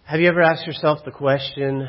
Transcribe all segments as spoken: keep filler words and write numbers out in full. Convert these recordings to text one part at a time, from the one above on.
Have you ever asked yourself the question,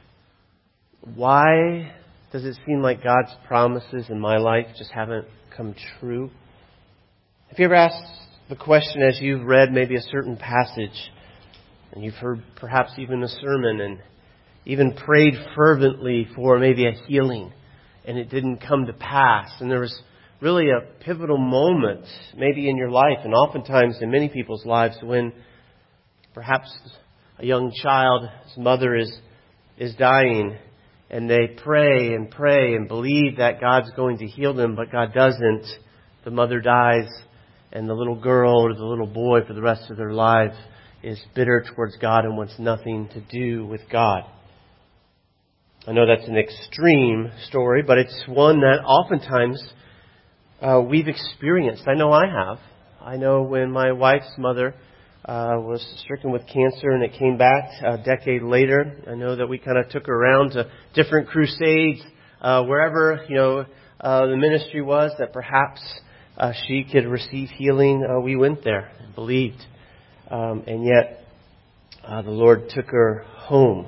why does it seem like God's promises in my life just haven't come true? Have you ever asked the question as you've read maybe a certain passage and you've heard perhaps even a sermon and even prayed fervently for maybe a healing and it didn't come to pass, and there was really a pivotal moment maybe in your life and oftentimes in many people's lives when perhaps a young child's mother is is dying, and they pray and pray and believe that God's going to heal them, but God doesn't. The mother dies, and the little girl or the little boy for the rest of their life is bitter towards God and wants nothing to do with God. I know that's an extreme story, but it's one that oftentimes uh, we've experienced. I know I have. I know when my wife's mother Uh, was stricken with cancer and it came back a decade later. I know that we kind of took her around to different crusades, uh, wherever, you know, uh, the ministry was that perhaps uh, she could receive healing. Uh, we went there and believed. Um, and yet, uh, the Lord took her home.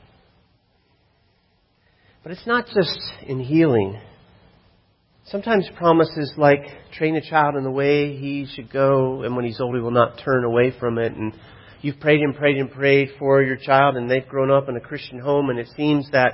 But it's not just in healing. Sometimes promises like train a child in the way he should go, and when he's old he will not turn away from it. And you've prayed and prayed and prayed for your child, and they've grown up in a Christian home, and it seems that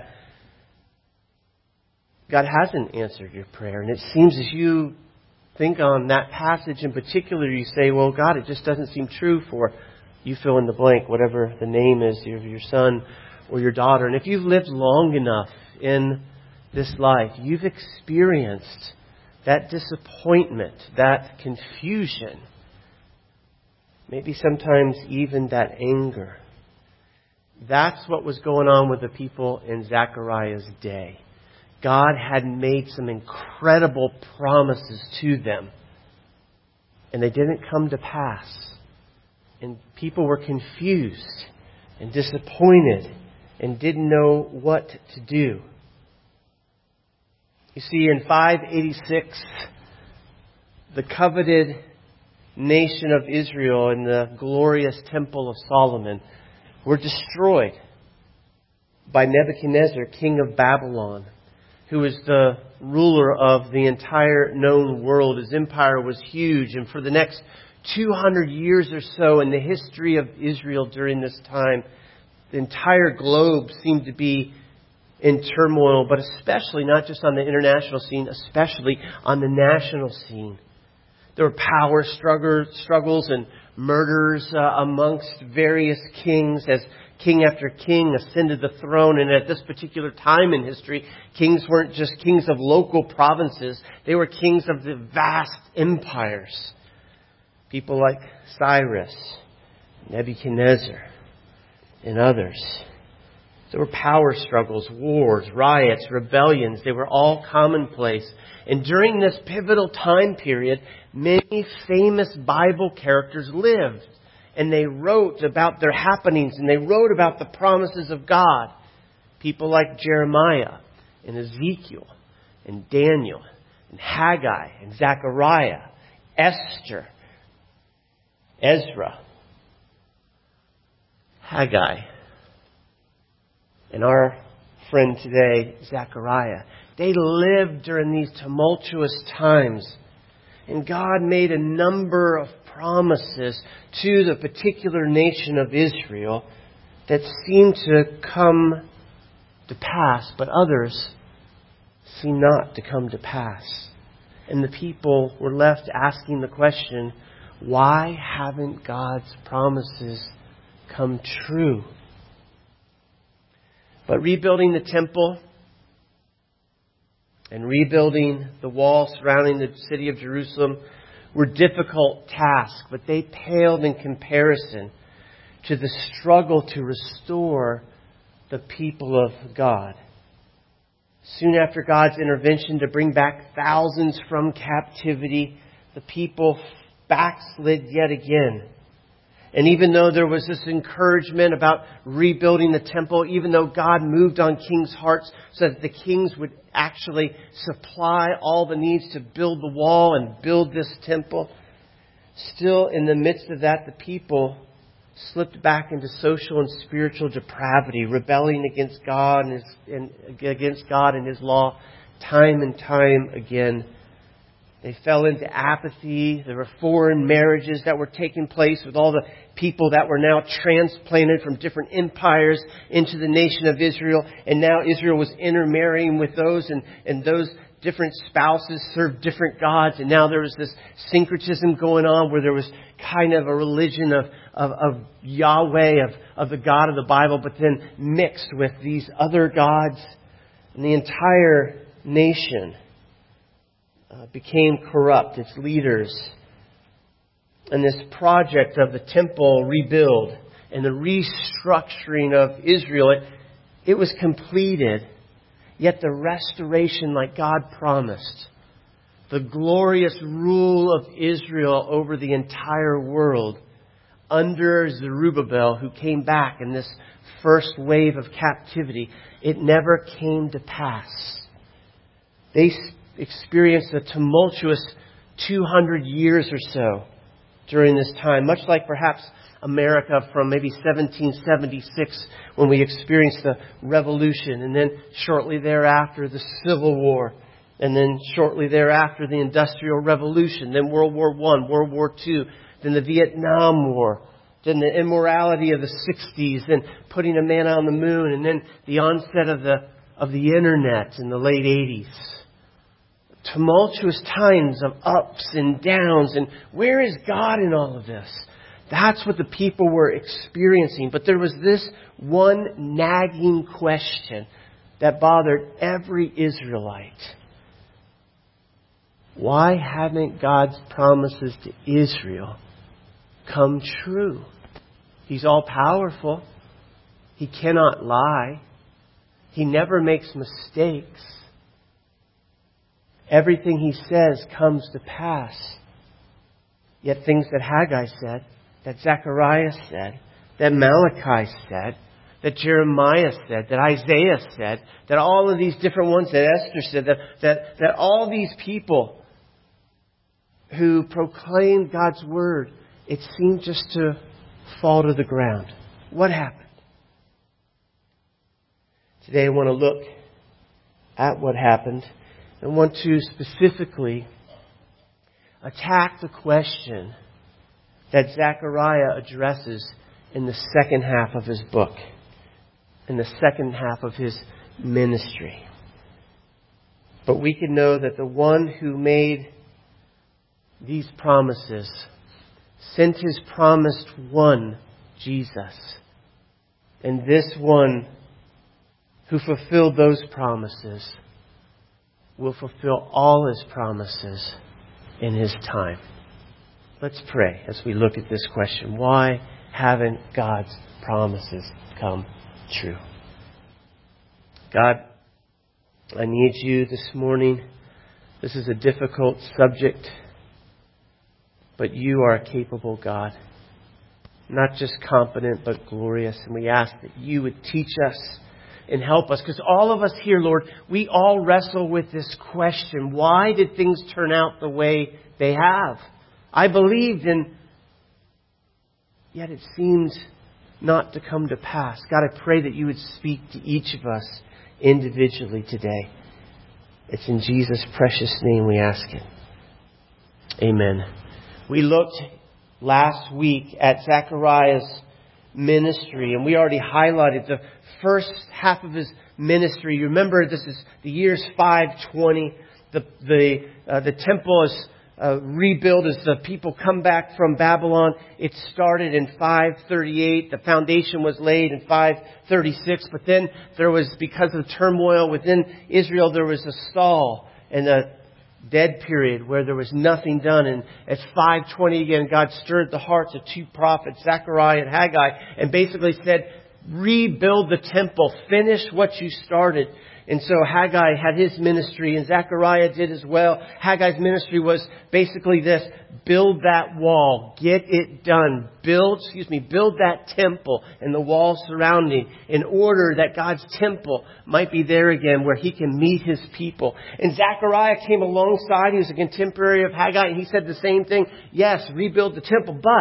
God hasn't answered your prayer. And it seems as you think on that passage in particular, you say, well, God, it just doesn't seem true for you fill in the blank, whatever the name is of your son or your daughter. And if you've lived long enough in this life, you've experienced that disappointment, that confusion, maybe sometimes even that anger. That's what was going on with the people in Zechariah's day. God had made some incredible promises to them, and they didn't come to pass. And people were confused and disappointed and didn't know what to do. You see, in five eighty-six, the coveted nation of Israel and the glorious Temple of Solomon were destroyed by Nebuchadnezzar, king of Babylon, who was the ruler of the entire known world. His empire was huge, and for the next two hundred years or so in the history of Israel during this time, the entire globe seemed to be in turmoil, but especially not just on the international scene, especially on the national scene. There were power struggles and murders uh, amongst various kings as king after king ascended the throne. And at this particular time in history, kings weren't just kings of local provinces. They were kings of the vast empires. People like Cyrus, Nebuchadnezzar, and others. There were power struggles, wars, riots, rebellions. They were all commonplace. And during this pivotal time period, many famous Bible characters lived. And they wrote about their happenings, and they wrote about the promises of God. People like Jeremiah and Ezekiel and Daniel and Haggai and Zechariah, Esther, Ezra, Haggai, and our friend today, Zechariah. They lived during these tumultuous times. And God made a number of promises to the particular nation of Israel that seemed to come to pass, but others seemed not to come to pass. And the people were left asking the question, why haven't God's promises come true? But rebuilding the temple and rebuilding the wall surrounding the city of Jerusalem were difficult tasks, but they paled in comparison to the struggle to restore the people of God. Soon after God's intervention to bring back thousands from captivity, the people backslid yet again. And even though there was this encouragement about rebuilding the temple, even though God moved on kings' hearts so that the kings would actually supply all the needs to build the wall and build this temple, still in the midst of that, the people slipped back into social and spiritual depravity, rebelling against God and, his, and against God and His law time and time again. They fell into apathy. There were foreign marriages that were taking place with all the people that were now transplanted from different empires into the nation of Israel. And now Israel was intermarrying with those, and, and those different spouses served different gods. And now there was this syncretism going on where there was kind of a religion of, of, of Yahweh, of, of the God of the Bible, but then mixed with these other gods. And the entire nation Uh, became corrupt, its leaders. And this project of the temple rebuild and the restructuring of Israel, it, it was completed. Yet the restoration like God promised, the glorious rule of Israel over the entire world under Zerubbabel, who came back in this first wave of captivity, it never came to pass. They experienced a tumultuous two hundred years or so during this time, much like perhaps America from maybe seventeen seventy-six when we experienced the Revolution, and then shortly thereafter the Civil War, and then shortly thereafter the Industrial Revolution, then World War One, World War Two, then the Vietnam War, then the immorality of the sixties, then putting a man on the moon, and then the onset of the of the internet in the late eighties. Tumultuous times of ups and downs. And where is God in all of this? That's what the people were experiencing. But there was this one nagging question that bothered every Israelite. Why haven't God's promises to Israel come true? He's all powerful. He cannot lie. He never makes mistakes. Everything He says comes to pass. Yet things that Haggai said, that Zechariah said, that Malachi said, that Jeremiah said, that Isaiah said, that all of these different ones that Esther said, that, that, that all these people who proclaimed God's Word, it seemed just to fall to the ground. What happened? Today I want to look at what happened. I want to specifically attack the question that Zechariah addresses in the second half of his book, in the second half of his ministry. But we can know that the one who made these promises sent His promised one, Jesus. And this one who fulfilled those promises will fulfill all His promises in His time. Let's pray as we look at this question. Why haven't God's promises come true? God, I need You this morning. This is a difficult subject, but You are a capable God. Not just competent, but glorious. And we ask that You would teach us and help us. Because all of us here, Lord, we all wrestle with this question. Why did things turn out the way they have? I believed, and yet it seemed not to come to pass. God, I pray that You would speak to each of us individually today. It's in Jesus' precious name we ask it. Amen. We looked last week at Zechariah's ministry, and we already highlighted the first half of his ministry. You remember, this is the year's five twenty. The the uh, the temple is uh, rebuilt as the people come back from Babylon. It started in five thirty-eight. The foundation was laid in five thirty-six. But then there was, because of turmoil within Israel, there was a stall and a dead period where there was nothing done. And at five twenty again, God stirred the hearts of two prophets, Zechariah and Haggai, and basically said, rebuild the temple. Finish what you started. And so Haggai had his ministry, and Zechariah did as well. Haggai's ministry was basically this: build that wall, get it done, build, excuse me, build that temple and the walls surrounding, in order that God's temple might be there again, where He can meet His people. And Zechariah came alongside. He was a contemporary of Haggai, and he said the same thing. Yes, rebuild the temple, but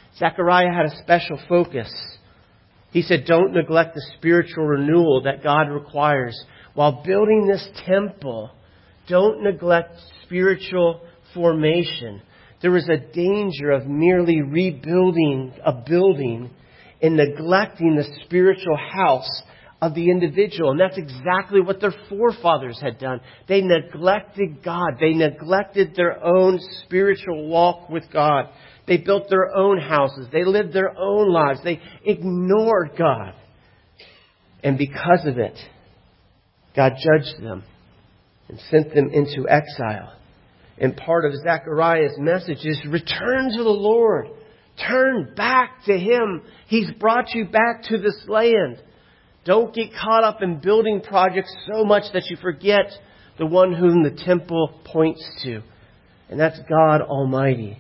Zechariah had a special focus. He said, don't neglect the spiritual renewal that God requires. While building this temple, don't neglect spiritual formation. There is a danger of merely rebuilding a building and neglecting the spiritual house of the individual. And that's exactly what their forefathers had done. They neglected God. They neglected their own spiritual walk with God. They built their own houses. They lived their own lives. They ignored God. And because of it, God judged them and sent them into exile. And part of Zechariah's message is return to the Lord. Turn back to Him. He's brought you back to this land. Don't get caught up in building projects so much that you forget the one whom the temple points to. And that's God Almighty.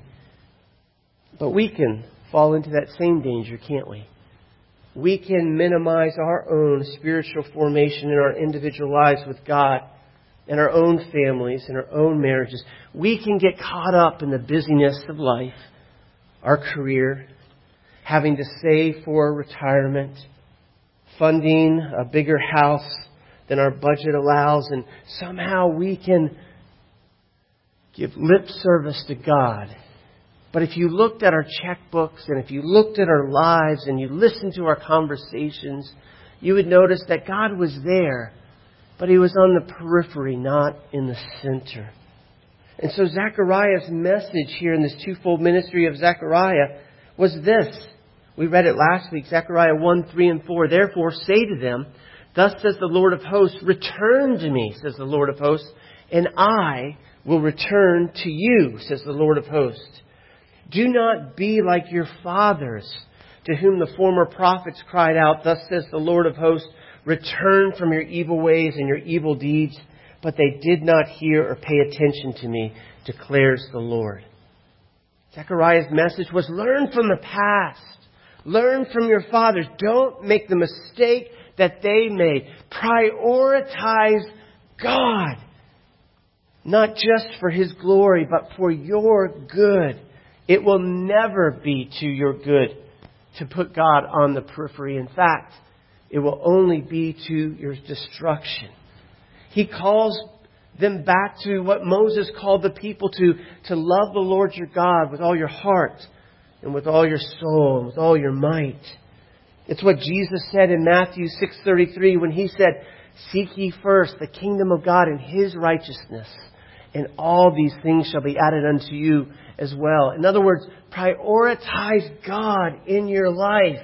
But we can fall into that same danger, can't we? We can minimize our own spiritual formation in our individual lives with God, in our own families, in our own marriages. We can get caught up in the busyness of life, our career, having to save for retirement, funding a bigger house than our budget allows, and somehow we can give lip service to God. But if you looked at our checkbooks and if you looked at our lives and you listened to our conversations, you would notice that God was there, but He was on the periphery, not in the center. And so Zechariah's message here in this twofold ministry of Zechariah was this. We read it last week, Zechariah one, three, and four. Therefore say to them, thus says the Lord of hosts, return to me, says the Lord of hosts, and I will return to you, says the Lord of hosts. Do not be like your fathers, to whom the former prophets cried out, thus says the Lord of hosts, return from your evil ways and your evil deeds. But they did not hear or pay attention to me, declares the Lord. Zechariah's message was learn from the past. Learn from your fathers. Don't make the mistake that they made. Prioritize God. Not just for His glory, but for your good. It will never be to your good to put God on the periphery. In fact, it will only be to your destruction. He calls them back to what Moses called the people to, to love the Lord your God with all your heart and with all your soul and with all your might. It's what Jesus said in Matthew six thirty-three when He said, seek ye first the kingdom of God and His righteousness, and all these things shall be added unto you as well. In other words, prioritize God in your life.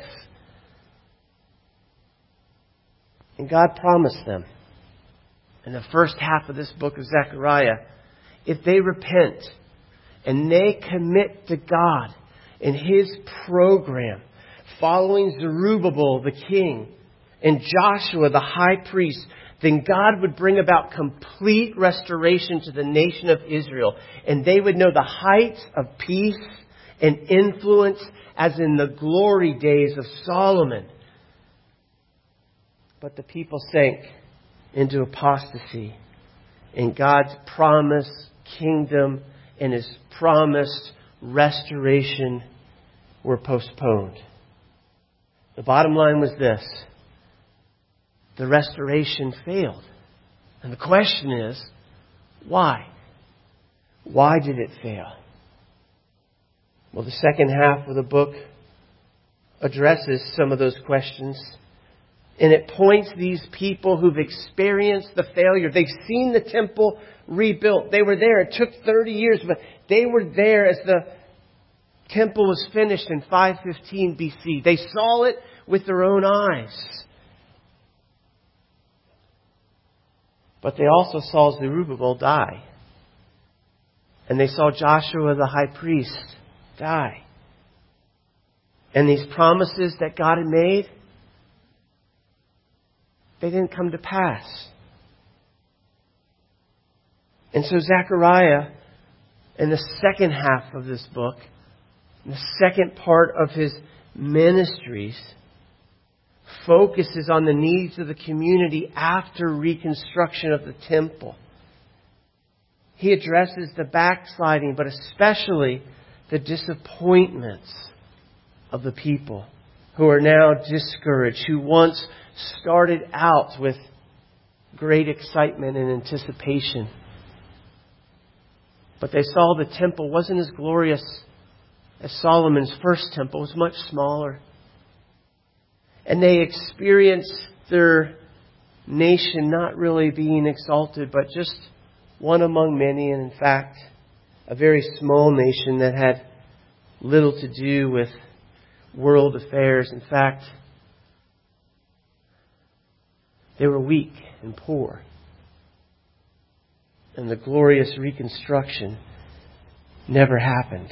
And God promised them in the first half of this book of Zechariah, if they repent and they commit to God in His program, following Zerubbabel the king and Joshua the high priest, then God would bring about complete restoration to the nation of Israel. And they would know the heights of peace and influence as in the glory days of Solomon. But the people sank into apostasy. And God's promised kingdom and His promised restoration were postponed. The bottom line was this. The restoration failed. And the question is, why? Why did it fail? Well, the second half of the book addresses some of those questions. And it points these people who've experienced the failure. They've seen the temple rebuilt. They were there. It took thirty years, but they were there as the temple was finished in five fifteen B C. They saw it with their own eyes. But they also saw Zerubbabel die. And they saw Joshua the high priest die. And these promises that God had made, they didn't come to pass. And so Zechariah, in the second half of this book, in the second part of his ministries, focuses on the needs of the community after reconstruction of the temple. He addresses the backsliding, but especially the disappointments of the people who are now discouraged, who once started out with great excitement and anticipation. But they saw the temple wasn't as glorious as Solomon's first temple. It was much smaller. And they experienced their nation not really being exalted, but just one among many, and in fact, a very small nation that had little to do with world affairs. In fact, they were weak and poor. And the glorious reconstruction never happened.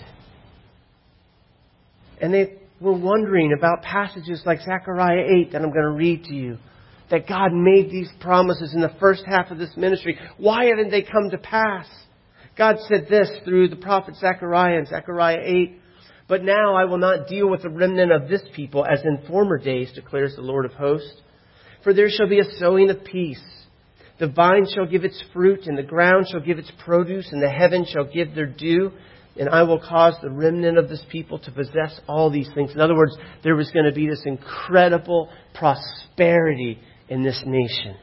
And they were wondering about passages like Zechariah eight that I'm going to read to you. That God made these promises in the first half of this ministry. Why haven't they come to pass? God said this through the prophet Zechariah in Zechariah eight. But now I will not deal with the remnant of this people as in former days, declares the Lord of hosts. For there shall be a sowing of peace. The vine shall give its fruit, and the ground shall give its produce, and the heavens shall give their dew. And I will cause the remnant of this people to possess all these things. In other words, there was going to be this incredible prosperity in this nation.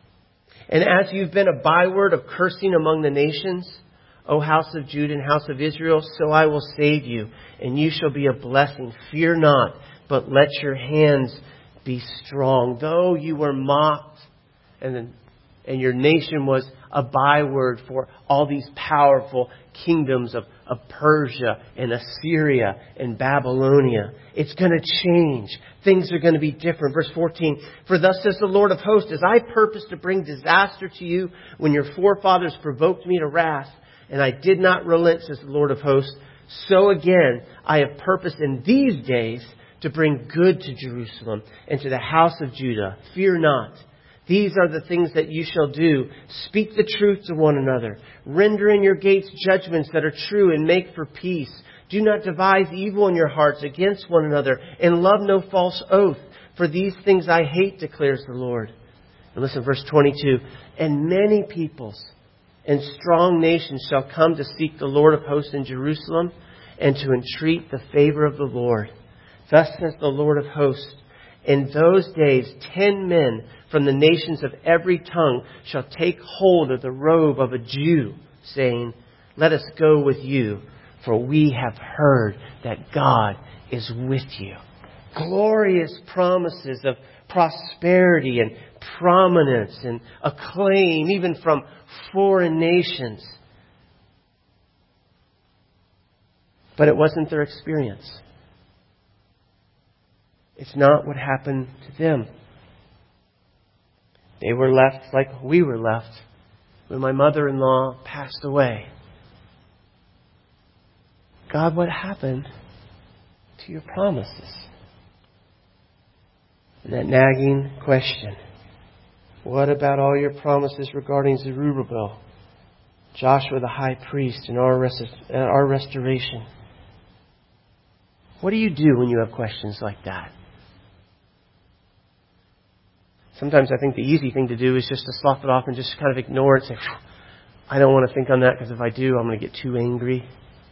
And as you've been a byword of cursing among the nations, O house of Judah and house of Israel, so I will save you, and you shall be a blessing. Fear not, but let your hands be strong. Though you were mocked, and then And your nation was a byword for all these powerful kingdoms of, of Persia and Assyria and Babylonia. It's going to change. Things are going to be different. Verse fourteen, for thus says the Lord of hosts, as I purposed to bring disaster to you when your forefathers provoked me to wrath, and I did not relent, says the Lord of hosts, so again I have purposed in these days to bring good to Jerusalem and to the house of Judah. Fear not. These are the things that you shall do. Speak the truth to one another. Render in your gates judgments that are true and make for peace. Do not devise evil in your hearts against one another and love no false oath. For these things I hate, declares the Lord. And listen, verse twenty-two. And many peoples and strong nations shall come to seek the Lord of hosts in Jerusalem and to entreat the favor of the Lord. Thus says the Lord of hosts. In those days, ten men from the nations of every tongue shall take hold of the robe of a Jew, saying, let us go with you, for we have heard that God is with you. Glorious promises of prosperity and prominence and acclaim, even from foreign nations. But it wasn't their experience. It's not what happened to them. They were left like we were left when my mother-in-law passed away. God, what happened to your promises? And that nagging question. What about all your promises regarding Zerubbabel, Joshua the high priest, and our, rest- our restoration? What do you do when you have questions like that? Sometimes I think the easy thing to do is just to slough it off and just kind of ignore it and say, I don't want to think on that because if I do, I'm going to get too angry.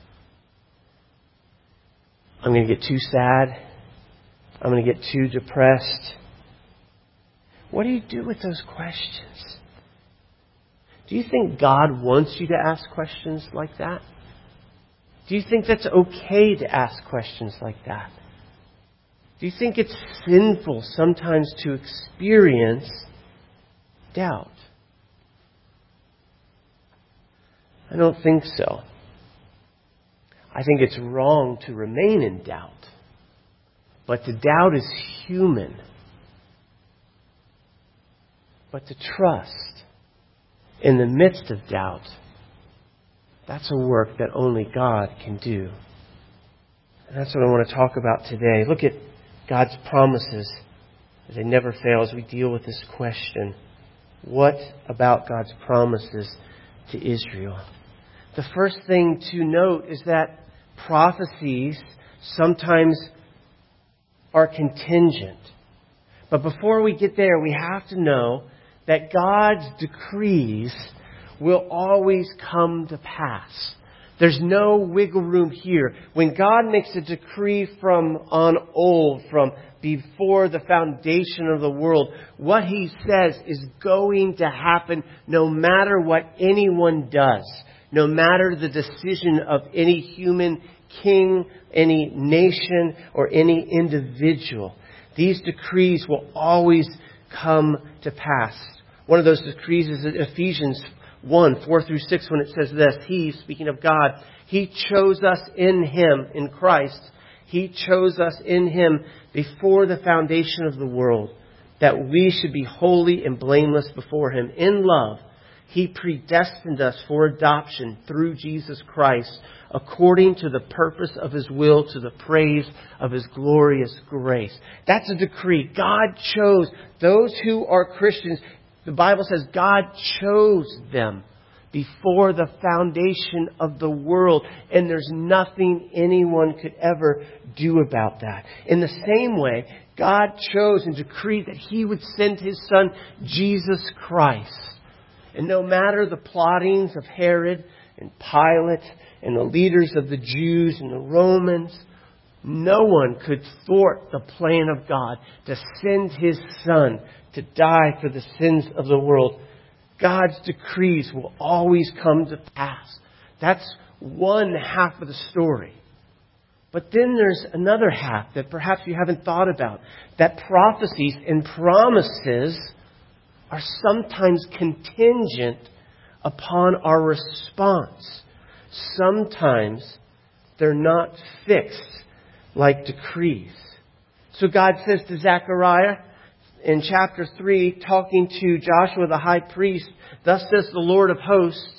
I'm going to get too sad. I'm going to get too depressed. What do you do with those questions? Do you think God wants you to ask questions like that? Do you think that's okay to ask questions like that? Do you think it's sinful sometimes to experience doubt? I don't think so. I think it's wrong to remain in doubt. But to doubt is human. But to trust in the midst of doubt, that's a work that only God can do. And that's what I want to talk about today. Look at God's promises. They never fail as we deal with this question. What about God's promises to Israel? The first thing to note is that prophecies sometimes are contingent. But before we get there, we have to know that God's decrees will always come to pass. There's no wiggle room here. When God makes a decree from on old, from before the foundation of the world, what He says is going to happen no matter what anyone does, no matter the decision of any human king, any nation, or any individual. These decrees will always come to pass. One of those decrees is Ephesians one, four through six, when it says this: He, speaking of God, He chose us in Him, in Christ. He chose us in Him before the foundation of the world, that we should be holy and blameless before Him. In love, He predestined us for adoption through Jesus Christ, according to the purpose of His will, to the praise of His glorious grace. That's a decree. God chose those who are Christians. The Bible says God chose them before the foundation of the world. And there's nothing anyone could ever do about that. In the same way, God chose and decreed that He would send His Son, Jesus Christ. And no matter the plottings of Herod and Pilate and the leaders of the Jews and the Romans, no one could thwart the plan of God to send His Son to die for the sins of the world. God's decrees will always come to pass. That's one half of the story. But then there's another half that perhaps you haven't thought about. That prophecies and promises are sometimes contingent upon our response. Sometimes they're not fixed like decrees. So God says to Zechariah in chapter three, talking to Joshua the high priest, "Thus says the Lord of hosts,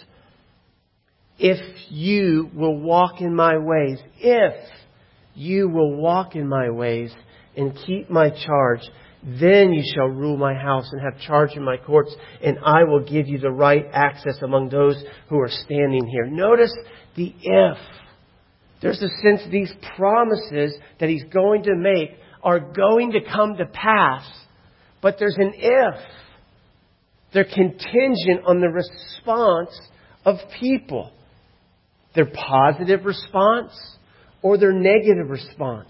if you will walk in my ways, if you will walk in my ways and keep my charge, then you shall rule my house and have charge in my courts, and I will give you the right access among those who are standing here." Notice the if. There's a sense these promises that He's going to make are going to come to pass. But there's an if. They're contingent on the response of people. Their positive response or their negative response.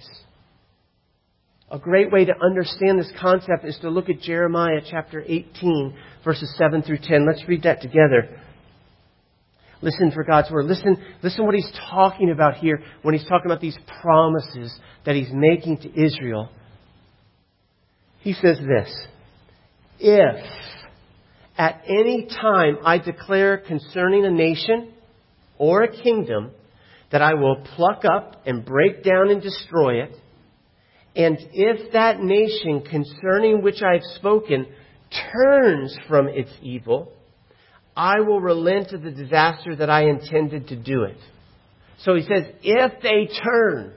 A great way to understand this concept is to look at Jeremiah chapter eighteen, verses seven through ten. Let's read that together. Listen for God's word. Listen, listen what He's talking about here when He's talking about these promises that He's making to Israel. He says this: "If at any time I declare concerning a nation or a kingdom that I will pluck up and break down and destroy it, and if that nation concerning which I have spoken turns from its evil, I will relent of the disaster that I intended to do it." So He says, if they turn,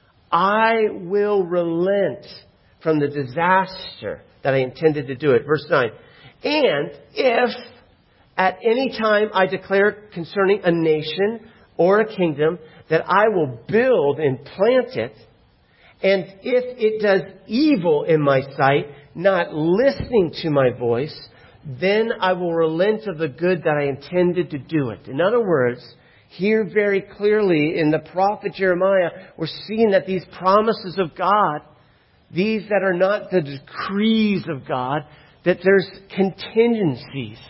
I will relent from the disaster that I intended to do it. Verse nine. "And if at any time I declare concerning a nation or a kingdom that I will build and plant it, and if it does evil in my sight, not listening to my voice, then I will relent of the good that I intended to do it." In other words, here very clearly in the prophet Jeremiah, we're seeing that these promises of God, these that are not the decrees of God, that there's contingencies.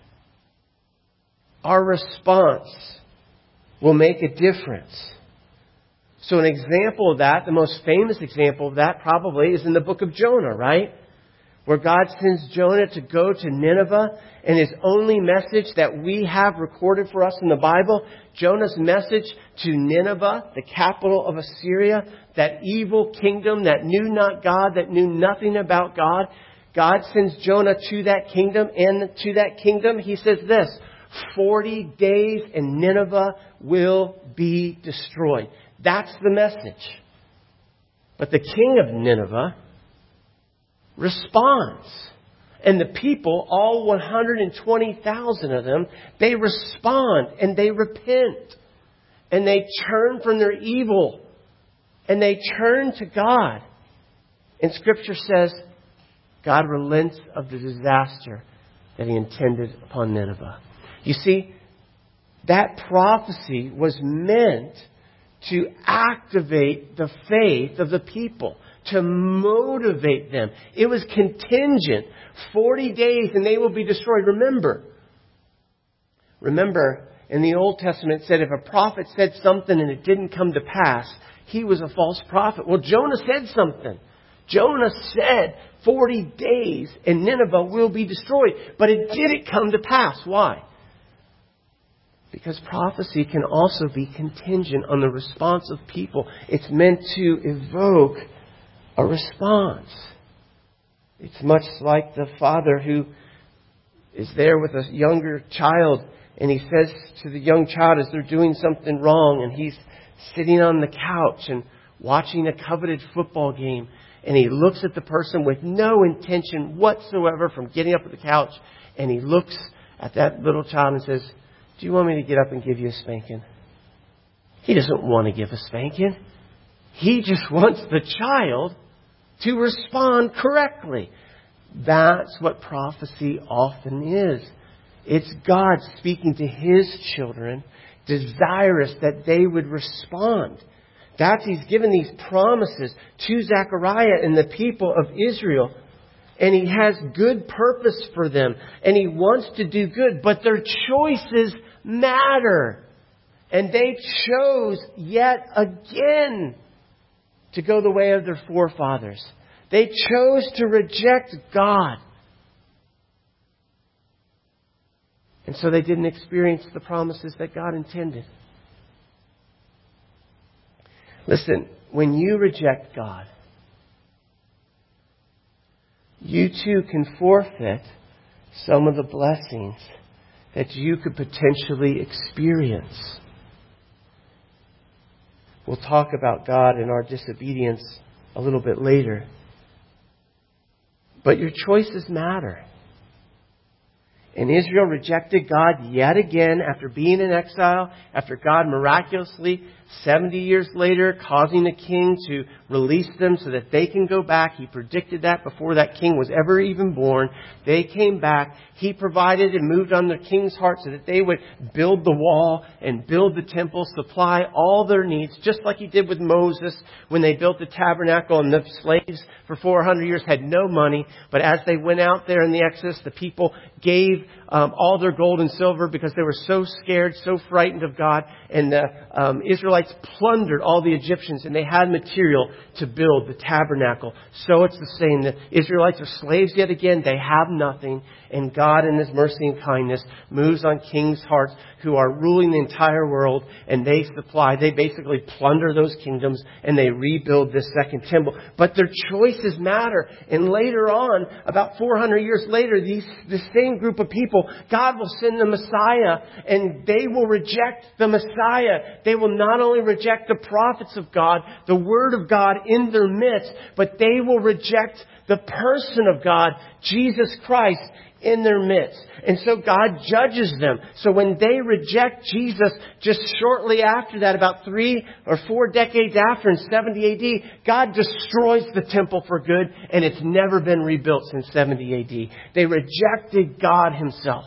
Our response will make a difference. So an example of that, the most famous example of that probably is in the book of Jonah, right? Where God sends Jonah to go to Nineveh, and his only message that we have recorded for us in the Bible, Jonah's message to Nineveh, the capital of Assyria, that evil kingdom that knew not God, that knew nothing about God. God sends Jonah to that kingdom, and to that kingdom He says this: forty days and Nineveh will be destroyed. That's the message. But the king of Nineveh responds. And the people, all one hundred twenty thousand of them, they respond and they repent. And they turn from their evil. And they turn to God. And Scripture says God relents of the disaster that He intended upon Nineveh. You see, That prophecy was meant to activate the faith of the people, to motivate them. It was contingent. Forty days and they will be destroyed. Remember, remember in the Old Testament it said if a prophet said something and it didn't come to pass, he was a false prophet. Well, Jonah said something. Jonah said forty days and Nineveh will be destroyed. But it didn't come to pass. Why? Because prophecy can also be contingent on the response of people. It's meant to evoke a response. It's much like the father who is there with a younger child and he says to the young child as they're doing something wrong and he's sitting on the couch and watching a coveted football game and he looks at the person with no intention whatsoever from getting up at the couch and he looks at that little child and says, "Do you want me to get up and give you a spanking?" He doesn't want to give a spanking. He just wants the child to respond correctly. That's what prophecy often is. It's God speaking to His children, desirous that they would respond. That's He's given these promises to Zechariah and the people of Israel. And He has good purpose for them. And He wants to do good. But their choices matter. And they chose yet again to go the way of their forefathers. They chose to reject God. And so they didn't experience the promises that God intended. Listen, when you reject God, you too can forfeit some of the blessings that you could potentially experience. We'll talk about God and our disobedience a little bit later. But your choices matter. And Israel rejected God yet again after being in exile, after God miraculously, seventy years later, causing the king to release them so that they can go back. He predicted that before that king was ever even born. They came back. He provided and moved on the king's heart so that they would build the wall and build the temple, supply all their needs, just like He did with Moses when they built the tabernacle and the slaves for four hundred years had no money. But as they went out there in the Exodus, the people gave um, all their gold and silver because they were so scared, so frightened of God. And the um, Israelites plundered all the Egyptians and they had material to build the tabernacle. So it's the same. The Israelites are slaves yet again. They have nothing. And God in His mercy and kindness moves on kings' hearts who are ruling the entire world. And they supply, they basically plunder those kingdoms and they rebuild this second temple. But their choices matter. And later on, about four hundred years later, these, this same group of people, God will send the Messiah and they will reject the Messiah. They will not only reject the prophets of God, the Word of God in their midst, but they will reject the person of God, Jesus Christ, in their midst. And so God judges them. So when they reject Jesus, just shortly after that, about three or four decades after, in seventy A D, God destroys the temple for good, and it's never been rebuilt since seventy A D. They rejected God Himself.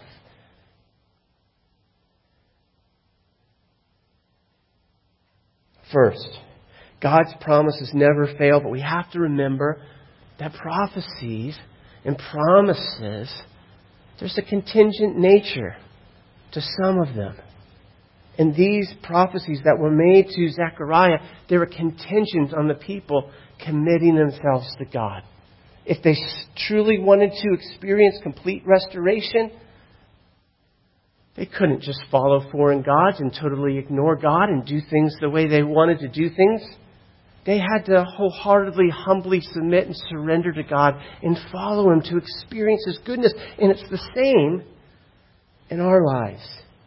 First, God's promises never fail, but we have to remember that prophecies and promises, there's a contingent nature to some of them. And these prophecies that were made to Zechariah, they were contingent on the people committing themselves to God. If they truly wanted to experience complete restoration, they couldn't just follow foreign gods and totally ignore God and do things the way they wanted to do things. They had to wholeheartedly, humbly submit and surrender to God and follow Him to experience His goodness. And it's the same in our lives.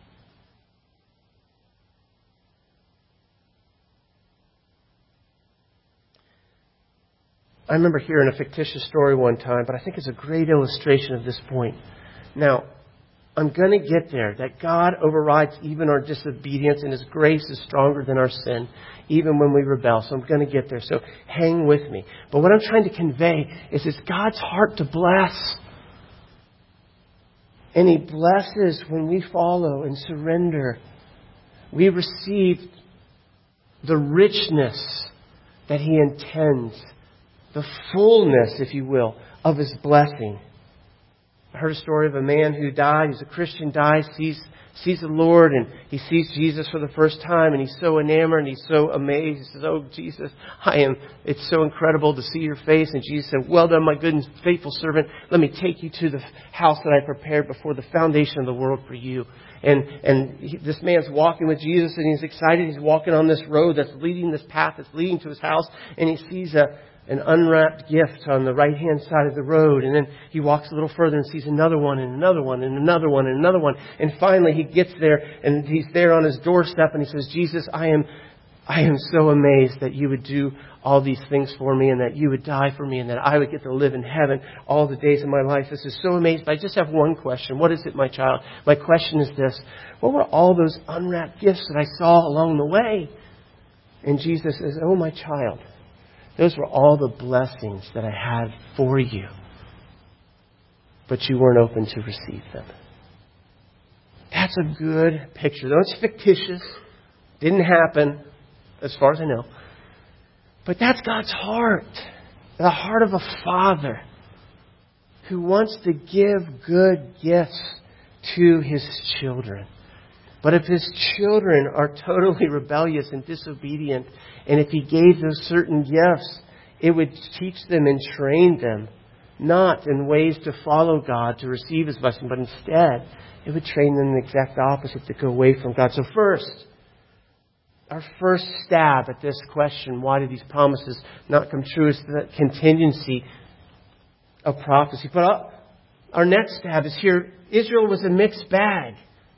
I remember hearing a fictitious story one time, but I think it's a great illustration of this point. Now, I'm going to get there, that God overrides even our disobedience and His grace is stronger than our sin, even when we rebel. So I'm going to get there. So hang with me. But what I'm trying to convey is it's God's heart to bless. And He blesses when we follow and surrender we receive the richness that He intends, the fullness, if you will, of His blessing. I heard a story of a man who died. He's a Christian, dies, sees sees the Lord, and he sees Jesus for the first time, and he's so enamored and he's so amazed. He says, "Oh, Jesus, I am, it's so incredible to see your face." And Jesus said, "Well done, my good and faithful servant. Let me take you to the house that I prepared before the foundation of the world for you." And and he, this man's walking with Jesus, and he's excited. He's walking on this road that's leading, this path that's leading to his house, and he sees a an unwrapped gift on the right-hand side of the road. And then he walks a little further and sees another one and another one and another one and another one. And finally he gets there, and he's there on his doorstep, and he says, "Jesus, I am I am so amazed that you would do all these things for me, and that you would die for me, and that I would get to live in heaven all the days of my life. This is so amazing. But I just have one question. What is it, my child? My question is this: what were all those unwrapped gifts that I saw along the way?" And Jesus says, "Oh, my child, those were all the blessings that I had for you. But you weren't open to receive them." That's a good picture. Though it's fictitious, didn't happen, as far as I know. But that's God's heart. The heart of a father who wants to give good gifts to His children. But if His children are totally rebellious and disobedient, and if He gave those certain gifts, it would teach them and train them, not in ways to follow God, to receive His blessing, but instead, it would train them the exact opposite, to go away from God. So first, our first stab at this question, why do these promises not come true, is the contingency of prophecy. But our next stab is here, Israel was a mixed bag.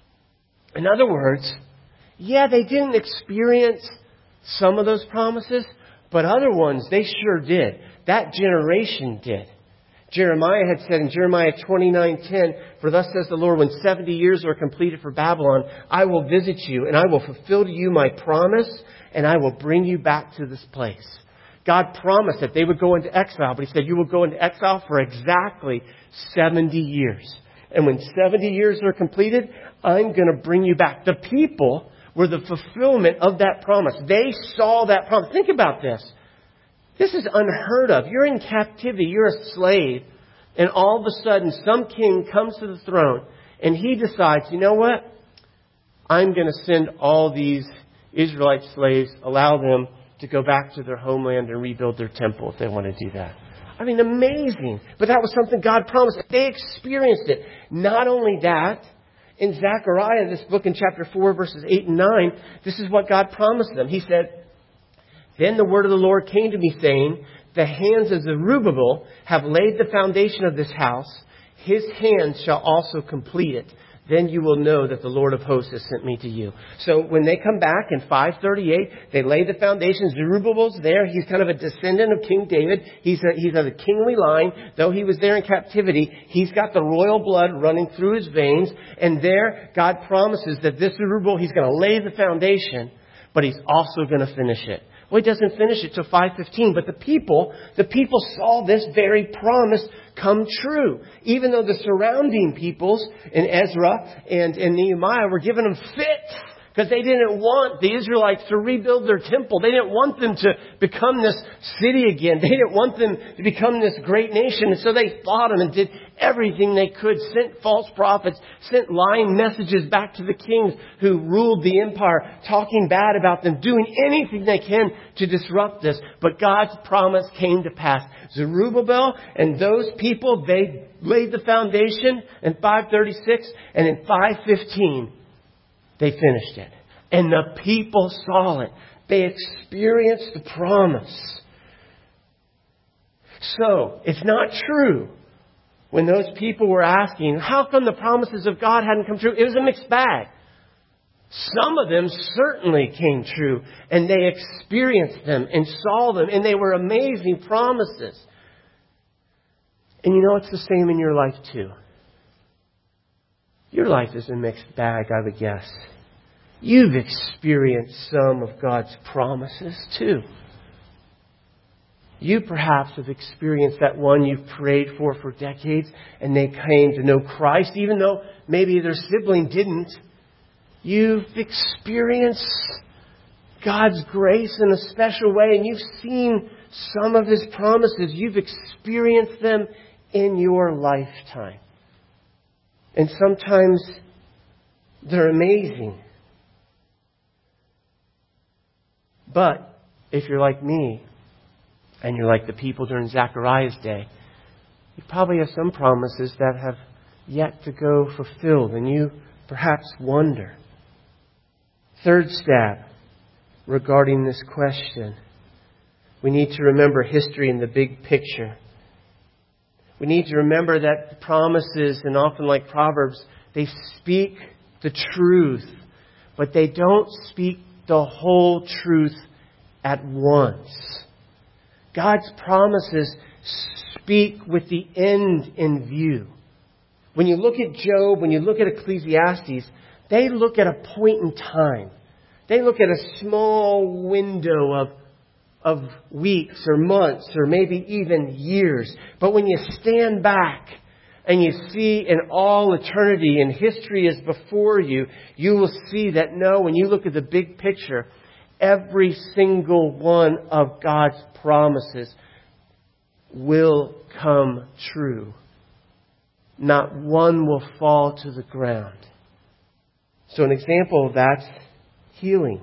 In other words, yeah, they didn't experience some of those promises, but other ones they sure did. That generation did. Jeremiah had said in Jeremiah twenty-nine ten, "For thus says the Lord, when seventy years are completed for Babylon, I will visit you, and I will fulfill to you my promise, and I will bring you back to this place." God promised that they would go into exile, but He said, "You will go into exile for exactly seventy years. And when seventy years are completed, I'm going to bring you back." The people were the fulfillment of that promise. They saw that promise. Think about this. This is unheard of. You're in captivity. You're a slave. And all of a sudden, some king comes to the throne and he decides, you know what? I'm going to send all these Israelite slaves, allow them to go back to their homeland and rebuild their temple if they want to do that. I mean, amazing. But that was something God promised. They experienced it. Not only that, in Zechariah, this book in chapter four, verses eight and nine, this is what God promised them. He said, "Then the word of the Lord came to me, saying, the hands of Zerubbabel have laid the foundation of this house. His hands shall also complete it. Then you will know that the Lord of hosts has sent me to you." So when they come back in five thirty-eight, they lay the foundation. Zerubbabel's there. He's kind of a descendant of King David. He's a, he's of a kingly line. Though he was there in captivity, he's got the royal blood running through his veins. And there, God promises that this Zerubbabel, he's going to lay the foundation, but he's also going to finish it. Well, he doesn't finish it till five fifteen, but the people, the people saw this very promise come true. Even though the surrounding peoples in Ezra and, and Nehemiah were giving them fits because they didn't want the Israelites to rebuild their temple. They didn't want them to become this city again. They didn't want them to become this great nation. And so they fought them and did everything they could, sent false prophets, sent lying messages back to the kings who ruled the empire, talking bad about them, doing anything they can to disrupt this. But God's promise came to pass. Zerubbabel and those people, they laid the foundation in five thirty-six, and in five fifteen, they finished it. And the people saw it. They experienced the promise. So, it's not true when those people were asking, how come the promises of God hadn't come true? It was a mixed bag. Some of them certainly came true, and they experienced them and saw them, and they were amazing promises. And you know, it's the same in your life too. Your life is a mixed bag, I would guess. You've experienced some of God's promises too. You perhaps have experienced that one you've prayed for for decades, and they came to know Christ, even though maybe their sibling didn't. You've experienced God's grace in a special way, and you've seen some of His promises. You've experienced them in your lifetime. And sometimes they're amazing. But if you're like me, and you're like the people during Zechariah's day, you probably have some promises that have yet to go fulfilled, and you perhaps wonder. Third stab regarding this question. We need to remember history in the big picture. We need to remember that the promises, and often like Proverbs, they speak the truth, but they don't speak the whole truth at once. God's promises speak with the end in view. When you look at Job, when you look at Ecclesiastes, they look at a point in time. They look at a small window of, of weeks or months or maybe even years. But when you stand back and you see in all eternity and history is before you, you will see that no, when you look at the big picture, every single one of God's promises will come true. Not one will fall to the ground. So an example of that's healing.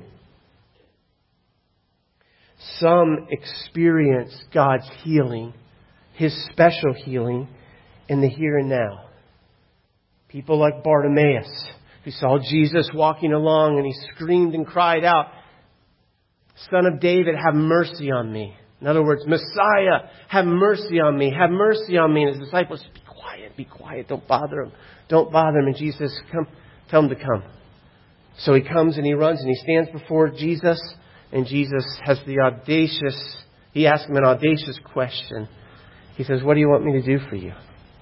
Some experience God's healing, His special healing, in the here and now. People like Bartimaeus, who saw Jesus walking along and he screamed and cried out, "Son of David, have mercy on me." In other words, Messiah, have mercy on me, have mercy on me. And His disciples said, "Be quiet, be quiet, don't bother him, don't bother him." And Jesus, come, tell him to come. So he comes and he runs and he stands before Jesus. And Jesus has the audacious, he asks him an audacious question. He says, "What do you want me to do for you?"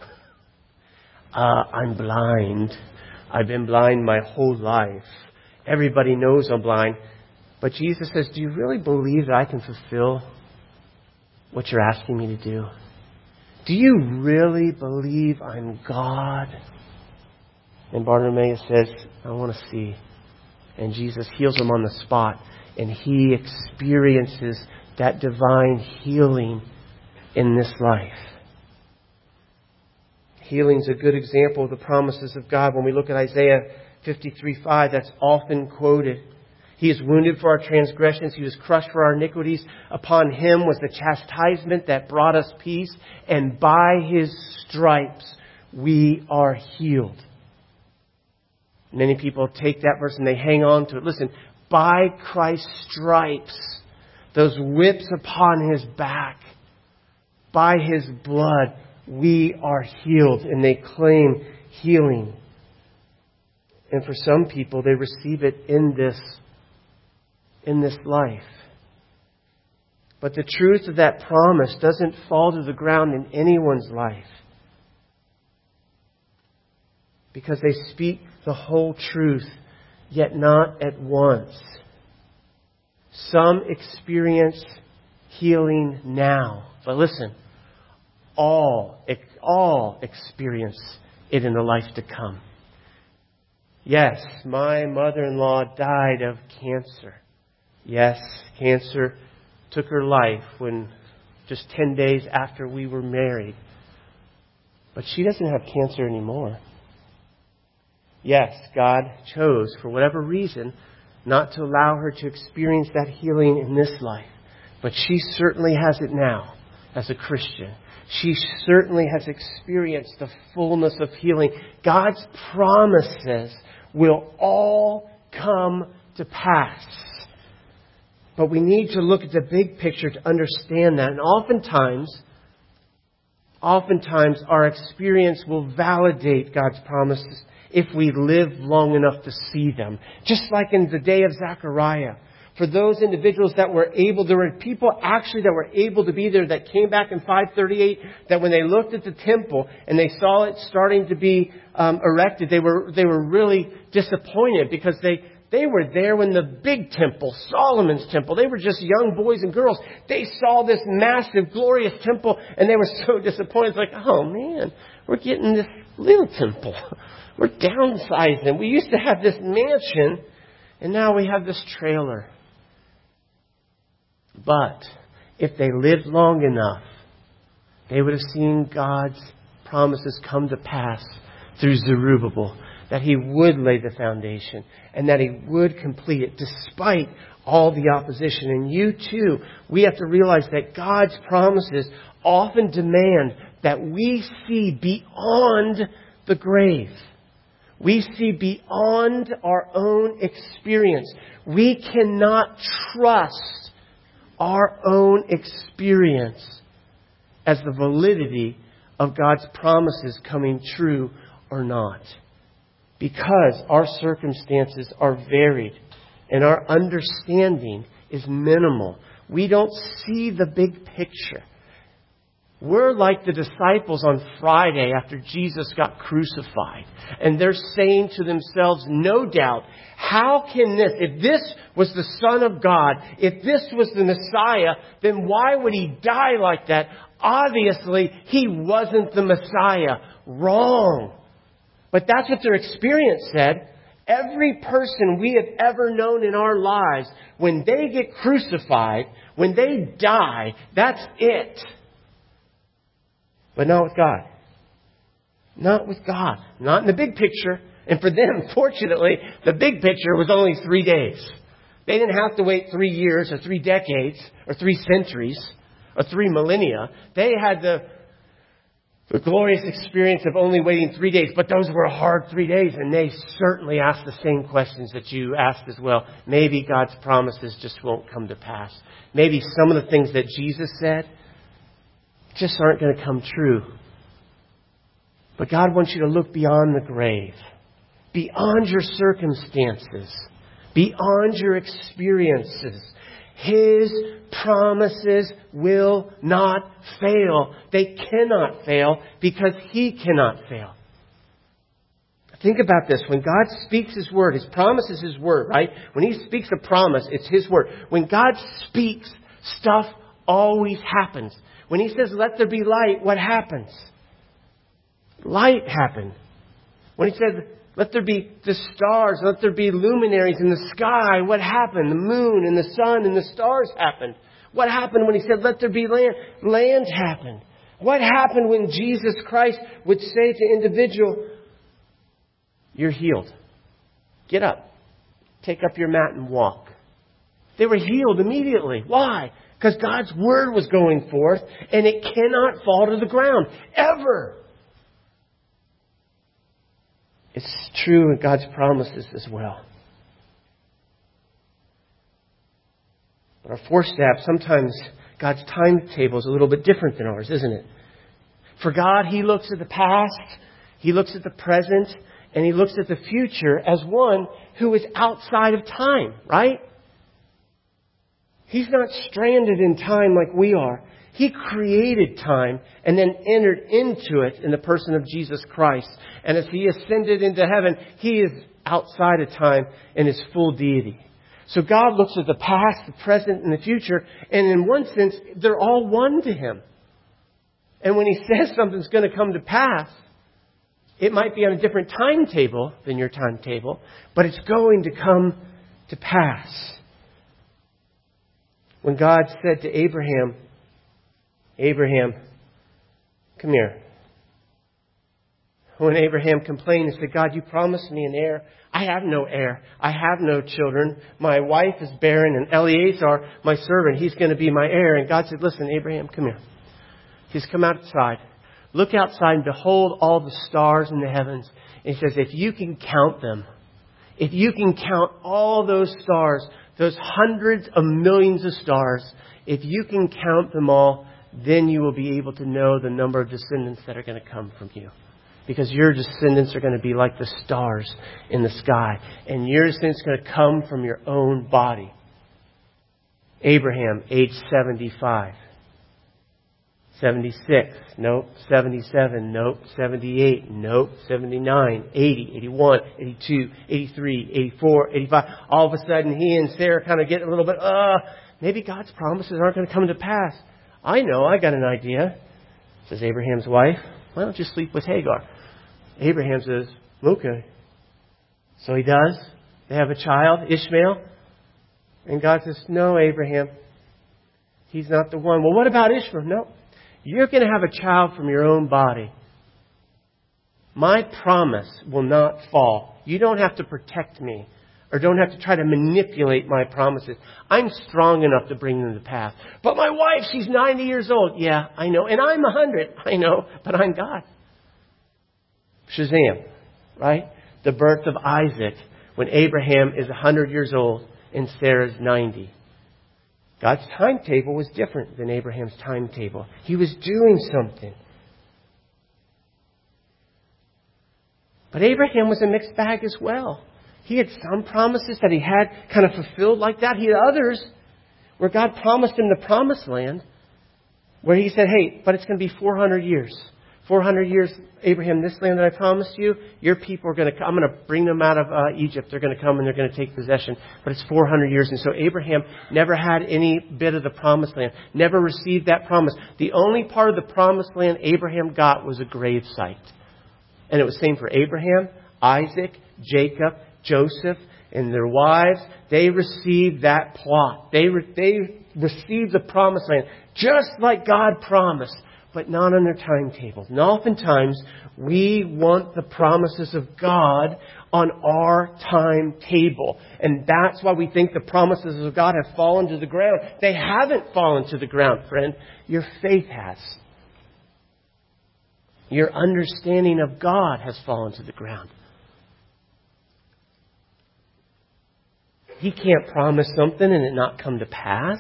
Uh, I'm blind. I've been blind my whole life. Everybody knows I'm blind. But Jesus says, "Do you really believe that I can fulfill what you're asking me to do? Do you really believe I'm God?" And Bartimaeus says, "I want to see." And Jesus heals him on the spot. And he experiences that divine healing in this life. Healing's a good example of the promises of God. When we look at Isaiah fifty-three five, that's often quoted. He is wounded for our transgressions. He was crushed for our iniquities. Upon Him was the chastisement that brought us peace. And by His stripes we are healed. Many people take that verse and they hang on to it. Listen, by Christ's stripes, those whips upon His back, by His blood, we are healed. And they claim healing. And for some people, they receive it in this, in this life. But the truth of that promise doesn't fall to the ground in anyone's life, because they speak the whole truth, yet not at once. Some experience healing now. But listen, all, all experience it in the life to come. Yes, my mother-in-law died of cancer. Yes, cancer took her life when just ten days after we were married. But she doesn't have cancer anymore. Yes, God chose, for whatever reason, not to allow her to experience that healing in this life. But she certainly has it now as a Christian. She certainly has experienced the fullness of healing. God's promises will all come to pass. But we need to look at the big picture to understand that. And oftentimes, oftentimes our experience will validate God's promises if we live long enough to see them. Just like in the day of Zechariah. For those individuals that were able, there were people actually that were able to be there that came back in five thirty-eight, that when they looked at the temple and they saw it starting to be um, erected, they were they were really disappointed because they They were there when the big temple, Solomon's temple, they were just young boys and girls. They saw this massive, glorious temple, and they were so disappointed. It's like, oh man, we're getting this little temple. We're downsizing. We used to have this mansion, and now we have this trailer. But if they lived long enough, they would have seen God's promises come to pass through Zerubbabel, that he would lay the foundation and that he would complete it despite all the opposition. And you too, we have to realize that God's promises often demand that we see beyond the grave. We see beyond our own experience. We cannot trust our own experience as the validity of God's promises coming true or not. Because our circumstances are varied and our understanding is minimal. We don't see the big picture. We're like the disciples on Friday after Jesus got crucified. And they're saying to themselves, no doubt, how can this, if this was the Son of God, if this was the Messiah, then why would he die like that? Obviously, he wasn't the Messiah. Wrong. But that's what their experience said. Every person we have ever known in our lives, when they get crucified, when they die, that's it. But not with God. Not with God. Not in the big picture. And for them, fortunately, the big picture was only three days. They didn't have to wait three years or three decades or three centuries or three millennia. They had the, the glorious experience of only waiting three days. But those were hard three days. And they certainly asked the same questions that you asked as well. Maybe God's promises just won't come to pass. Maybe some of the things that Jesus said just aren't going to come true. But God wants you to look beyond the grave, beyond your circumstances, beyond your experiences. His promises will not fail. They cannot fail because He cannot fail. Think about this. When God speaks His word, His promise is His word, right? When He speaks a promise, it's His word. When God speaks, stuff always happens. When He says, let there be light, what happens? Light happened. When He said, let there be the stars, let there be luminaries in the sky, what happened? The moon and the sun and the stars happened. What happened when He said, let there be land? Land happened. What happened when Jesus Christ would say to individual, you're healed. Get up. Take up your mat and walk. They were healed immediately. Why? Because God's word was going forth and it cannot fall to the ground. Ever. It's true in God's promises as well. But our fourth step, sometimes God's timetable is a little bit different than ours, isn't it? For God, He looks at the past, He looks at the present, and He looks at the future as one who is outside of time, right? He's not stranded in time like we are. He created time and then entered into it in the person of Jesus Christ. And as He ascended into heaven, He is outside of time in His full deity. So God looks at the past, the present, and the future. And in one sense, they're all one to Him. And when He says something's going to come to pass, it might be on a different timetable than your timetable, but it's going to come to pass. When God said to Abraham, Abraham, come here. When Abraham complained and said, God, you promised me an heir. I have no heir. I have no children. My wife is barren, and Eleazar, my servant, he's going to be my heir. And God said, listen, Abraham, come here. He's come outside. Look outside and behold all the stars in the heavens. And He says, if you can count them, if you can count all those stars, those hundreds of millions of stars, if you can count them all, then you will be able to know the number of descendants that are going to come from you. Because your descendants are going to be like the stars in the sky. And your descendants are going to come from your own body. Abraham, age seventy-five, seventy-six, nope. seventy-seven, nope. seventy-eight, nope. seventy-nine, eighty, eighty-one, eighty-two, eighty-three, eighty-four, eighty-five. All of a sudden, he and Sarah kind of get a little bit, uh, maybe God's promises aren't going to come to pass. I know, I got an idea, says Abraham's wife. Why don't you sleep with Hagar? Abraham says, okay. So he does. They have a child, Ishmael. And God says, no, Abraham, he's not the one. Well, what about Ishmael? No. You're going to have a child from your own body. My promise will not fall. You don't have to protect me or don't have to try to manipulate my promises. I'm strong enough to bring them to pass. But my wife, she's ninety years old. Yeah, I know. And I'm one hundred. I know. But I'm God. Shazam. Right? The birth of Isaac when Abraham is one hundred years old and Sarah's ninety. God's timetable was different than Abraham's timetable. He was doing something. But Abraham was a mixed bag as well. He had some promises that he had kind of fulfilled like that. He had others where God promised him the promised land, where he said, hey, but it's going to be four hundred years. four hundred years, Abraham, this land that I promised you, your people are going to come. I'm going to bring them out of uh, Egypt. They're going to come and they're going to take possession. But it's four hundred years. And so Abraham never had any bit of the promised land, never received that promise. The only part of the promised land Abraham got was a grave site. And it was the same for Abraham, Isaac, Jacob, Joseph, and their wives. They received that plot. They, re- they received the promised land just like God promised, but not on their timetable. And oftentimes, we want the promises of God on our timetable. And that's why we think the promises of God have fallen to the ground. They haven't fallen to the ground, friend. Your faith has. Your understanding of God has fallen to the ground. He can't promise something and it not come to pass.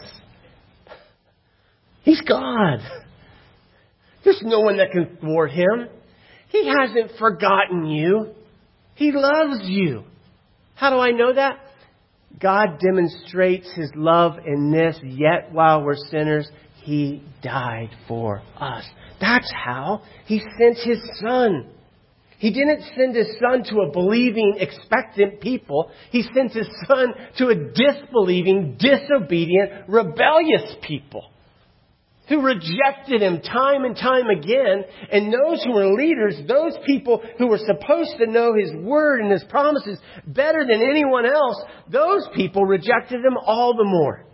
He's God. There's no one that can thwart him. He hasn't forgotten you. He loves you. How do I know that? God demonstrates His love in this, yet while we're sinners, He died for us. That's how. He sent His Son. He didn't send His Son to a believing, expectant people. He sent His Son to a disbelieving, disobedient, rebellious people who rejected Him time and time again. And those who were leaders, those people who were supposed to know His Word and His promises better than anyone else, those people rejected Him all the more.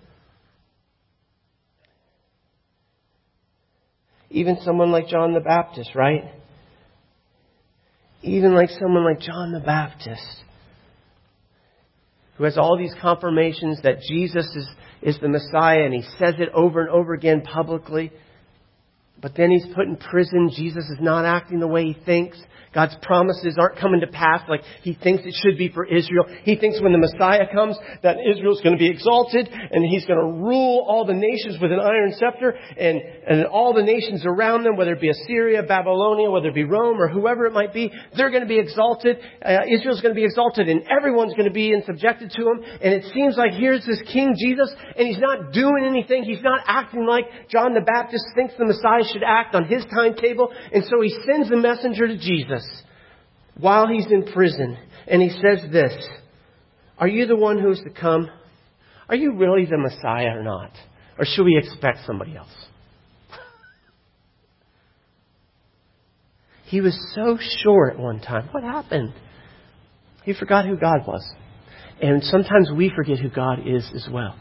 Even someone like John the Baptist, right? Even like someone like John the Baptist, who has all these confirmations that Jesus is, is the Messiah, and he says it over and over again publicly. But then he's put in prison. Jesus is not acting the way he thinks. God's promises aren't coming to pass like he thinks it should be for Israel. He thinks when the Messiah comes that Israel's going to be exalted and He's going to rule all the nations with an iron scepter, and, and all the nations around them, whether it be Assyria, Babylonia, whether it be Rome or whoever it might be, they're going to be exalted. Uh, Israel's going to be exalted and everyone's going to be in subjected to Him. And it seems like here's this King Jesus and He's not doing anything. He's not acting like John the Baptist thinks the Messiah should act on his timetable. And so He sends the messenger to Jesus while He's in prison. And He says this, are you the one who is to come? Are you really the Messiah or not? Or should we expect somebody else? He was so sure at one time. What happened? He forgot who God was. And sometimes we forget who God is as well.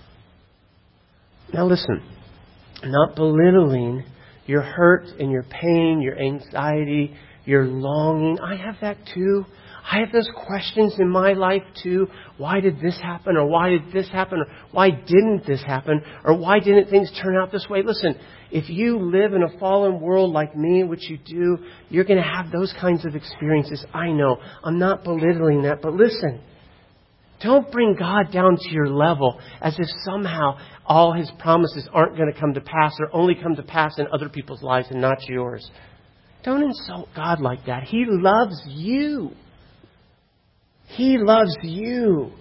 Now listen, I'm not belittling your hurt and your pain, your anxiety, your longing. I have that too. I have those questions in my life too. Why did this happen? Or why did this happen? Or why didn't this happen? Or why didn't things turn out this way? Listen, if you live in a fallen world like me, which you do, you're going to have those kinds of experiences. I know. I'm not belittling that. But listen, don't bring God down to your level as if somehow all His promises aren't going to come to pass or only come to pass in other people's lives and not yours. Don't insult God like that. He loves you. He loves you.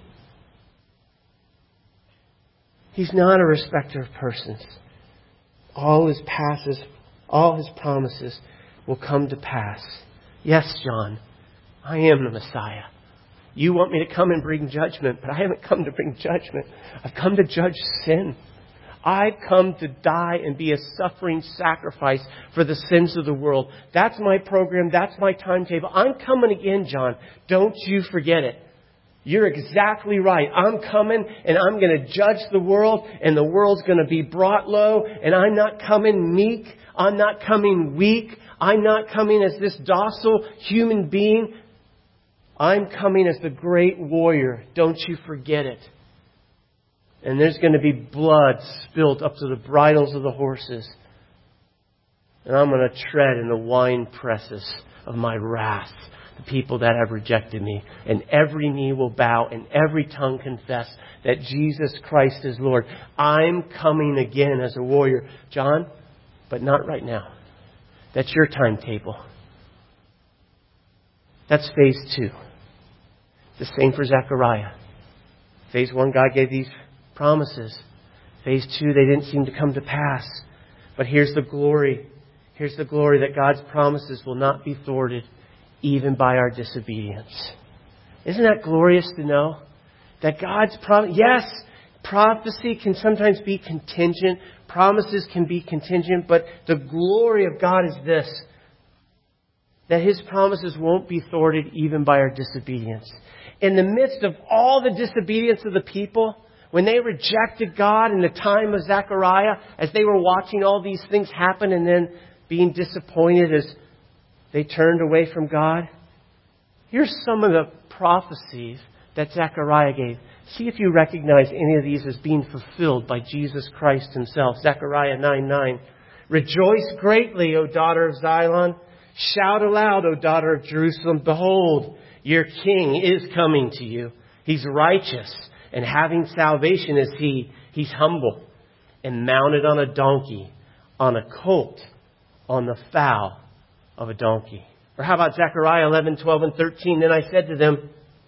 He's not a respecter of persons. All His passes, all His promises will come to pass. Yes, John, I am the Messiah. You want me to come and bring judgment, but I haven't come to bring judgment. I've come to judge sin. I've come to die and be a suffering sacrifice for the sins of the world. That's my program. That's my timetable. I'm coming again, John. Don't you forget it. You're exactly right. I'm coming and I'm going to judge the world, and the world's going to be brought low, and I'm not coming meek. I'm not coming weak. I'm not coming as this docile human being. I'm coming as the great warrior. Don't you forget it. And there's going to be blood spilled up to the bridles of the horses. And I'm going to tread in the wine presses of my wrath, the people that have rejected me. And every knee will bow and every tongue confess that Jesus Christ is Lord. I'm coming again as a warrior. John, but not right now. That's your timetable. That's phase two. The same for Zechariah. Phase one, God gave these promises. Phase two, they didn't seem to come to pass. But here's the glory. Here's the glory that God's promises will not be thwarted even by our disobedience. Isn't that glorious to know? That God's promise, yes, prophecy can sometimes be contingent. Promises can be contingent. But the glory of God is this. That His promises won't be thwarted even by our disobedience. In the midst of all the disobedience of the people, when they rejected God in the time of Zechariah, as they were watching all these things happen and then being disappointed as they turned away from God, here's some of the prophecies that Zechariah gave. See if you recognize any of these as being fulfilled by Jesus Christ Himself. Zechariah nine nine. Rejoice greatly, O daughter of Zion. Shout aloud, O daughter of Jerusalem. Behold, your king is coming to you. He's righteous, and having salvation is He. He's humble and mounted on a donkey, on a colt, on the foal of a donkey. Or how about Zechariah eleven, twelve, and thirteen? Then I said to them,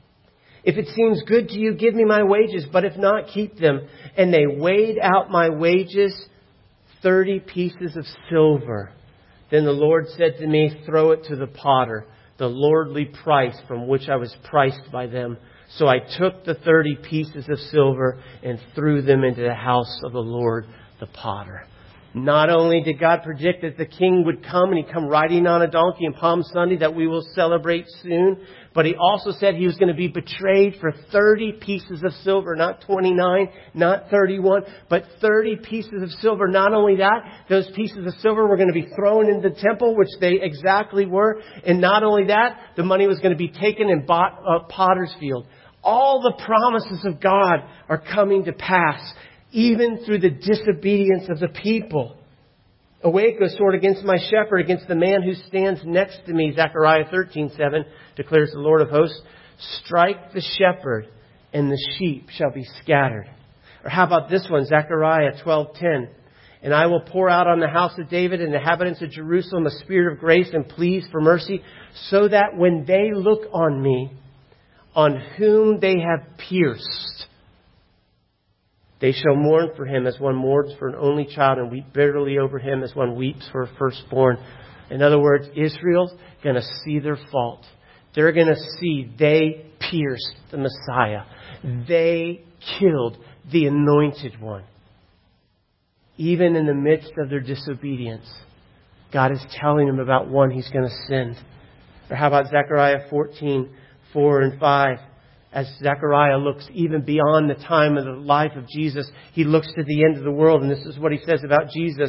if it seems good to you, give me my wages, but if not, keep them. And they weighed out my wages, thirty pieces of silver. Then the Lord said to me, throw it to the potter, the lordly price from which I was priced by them. So I took the thirty pieces of silver and threw them into the house of the Lord, the potter. Not only did God predict that the king would come and he'd come riding on a donkey on Palm Sunday that we will celebrate soon, but He also said He was going to be betrayed for thirty pieces of silver, not twenty-nine, not thirty-one, but thirty pieces of silver. Not only that, those pieces of silver were going to be thrown into the temple, which they exactly were. And not only that, the money was going to be taken and bought a potter's field. All the promises of God are coming to pass, even through the disobedience of the people. Awake, O sword, against my shepherd, against the man who stands next to me. Zechariah thirteen seven declares the Lord of hosts. Strike the shepherd, and the sheep shall be scattered. Or how about this one? Zechariah twelve ten. And I will pour out on the house of David and the inhabitants of Jerusalem a spirit of grace and pleas for mercy, so that when they look on me, on whom they have pierced, they shall mourn for him as one mourns for an only child, and weep bitterly over him as one weeps for a firstborn. In other words, Israel's going to see their fault. They're going to see they pierced the Messiah. They killed the Anointed One. Even in the midst of their disobedience, God is telling them about one He's going to send. Or how about Zechariah fourteen four and five? As Zechariah looks even beyond the time of the life of Jesus, he looks to the end of the world. And this is what he says about Jesus.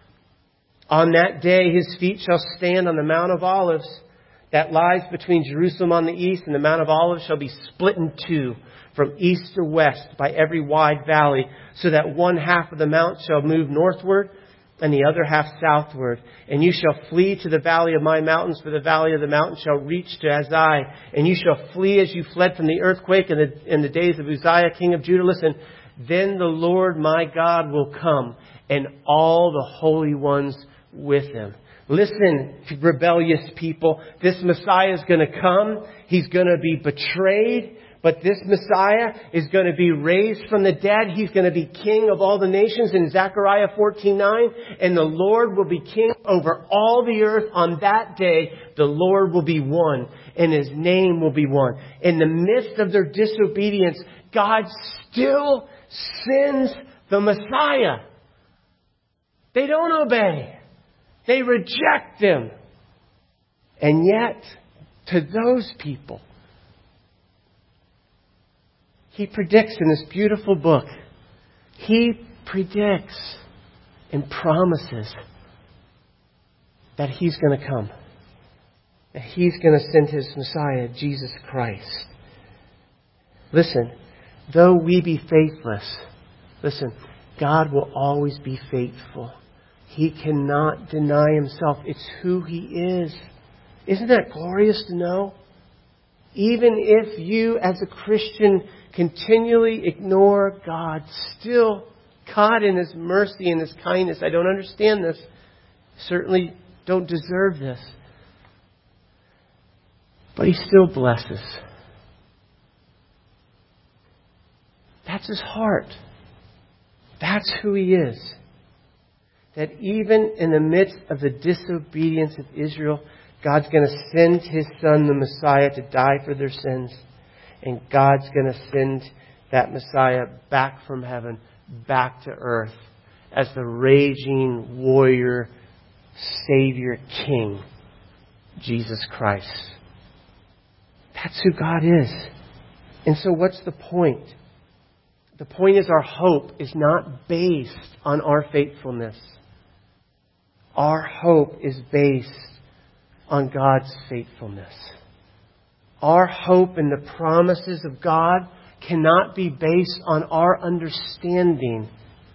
On that day, His feet shall stand on the Mount of Olives that lies between Jerusalem on the east, and the Mount of Olives shall be split in two from east to west by every wide valley, so that one half of the mount shall move northward and the other half southward. And you shall flee to the valley of my mountains, for the valley of the mountains shall reach to Azai. And you shall flee as you fled from the earthquake in the, in the days of Uzziah, king of Judah. Listen, then the Lord my God will come, and all the holy ones with Him. Listen, rebellious people, this Messiah is going to come. He's going to be betrayed But this Messiah is going to be raised from the dead. He's going to be king of all the nations in Zechariah fourteen nine. And the Lord will be king over all the earth. On that day, the Lord will be one, and His name will be one. In the midst of their disobedience, God still sends the Messiah. They don't obey. They reject Him. And yet, to those people, He predicts in this beautiful book, He predicts and promises that He's going to come. That He's going to send His Messiah, Jesus Christ. Listen, though we be faithless, listen, God will always be faithful. He cannot deny Himself. It's who He is. Isn't that glorious to know? Even if you, as a Christian, continually ignore God, still, God in His mercy and His kindness, I don't understand this, certainly don't deserve this, but He still blesses. That's His heart. That's who He is. That even in the midst of the disobedience of Israel, God's going to send His Son, the Messiah, to die for their sins. And God's going to send that Messiah back from heaven, back to earth, as the raging warrior, Savior, King, Jesus Christ. That's who God is. And so what's the point? The point is our hope is not based on our faithfulness. Our hope is based on God's faithfulness. Our hope in the promises of God cannot be based on our understanding.